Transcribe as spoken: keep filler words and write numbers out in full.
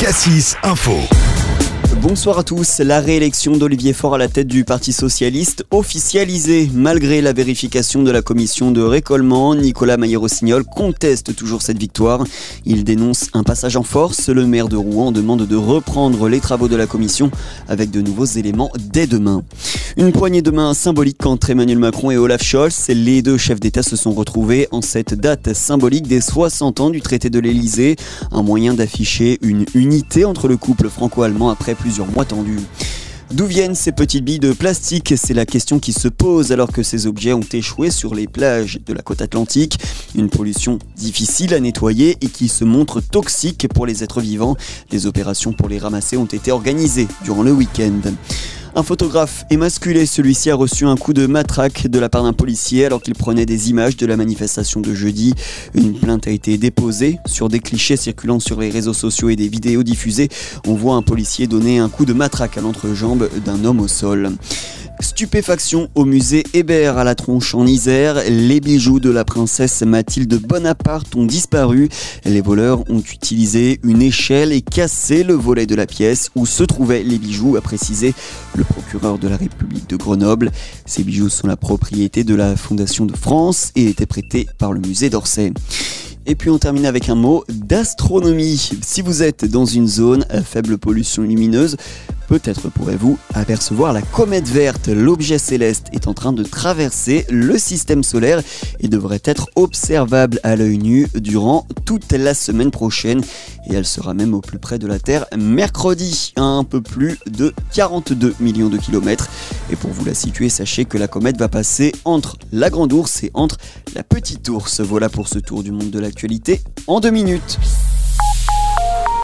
Cassis Info. Bonsoir à tous. La réélection d'Olivier Faure à la tête du Parti Socialiste officialisée. Malgré la vérification de la commission de récolement, Nicolas Maillé-Rossignol conteste toujours cette victoire. Il dénonce un passage en force. Le maire de Rouen demande de reprendre les travaux de la commission avec de nouveaux éléments dès demain. Une poignée de main symbolique entre Emmanuel Macron et Olaf Scholz. Les deux chefs d'État se sont retrouvés en cette date symbolique des soixante ans du traité de l'Elysée. Un moyen d'afficher une unité entre le couple franco-allemand après plusieurs mois tendus. D'où viennent ces petites billes de plastique ? C'est la question qui se pose alors que ces objets ont échoué sur les plages de la côte atlantique. Une pollution difficile à nettoyer et qui se montre toxique pour les êtres vivants. Les opérations pour les ramasser ont été organisées durant le week-end. Un photographe émasculé, celui-ci a reçu un coup de matraque de la part d'un policier alors qu'il prenait des images de la manifestation de jeudi. Une plainte a été déposée sur des clichés circulant sur les réseaux sociaux et des vidéos diffusées. On voit un policier donner un coup de matraque à l'entrejambe d'un homme au sol. Stupéfaction au musée Hébert à la Tronche en Isère. Les bijoux de la princesse Mathilde Bonaparte ont disparu. Les voleurs ont utilisé une échelle et cassé le volet de la pièce où se trouvaient les bijoux, a précisé le procureur de la République de Grenoble. Ces bijoux sont la propriété de la Fondation de France et étaient prêtés par le musée d'Orsay. Et puis on termine avec un mot d'astronomie. Si vous êtes dans une zone à faible pollution lumineuse, peut-être pourrez-vous apercevoir la comète verte. L'objet céleste est en train de traverser le système solaire et devrait être observable à l'œil nu durant toute la semaine prochaine. Et elle sera même au plus près de la Terre mercredi, à un peu plus de quarante-deux millions de kilomètres. Et pour vous la situer, sachez que la comète va passer entre la Grande Ourse et entre la Petite Ourse. Voilà pour ce tour du monde de l'actualité en deux minutes.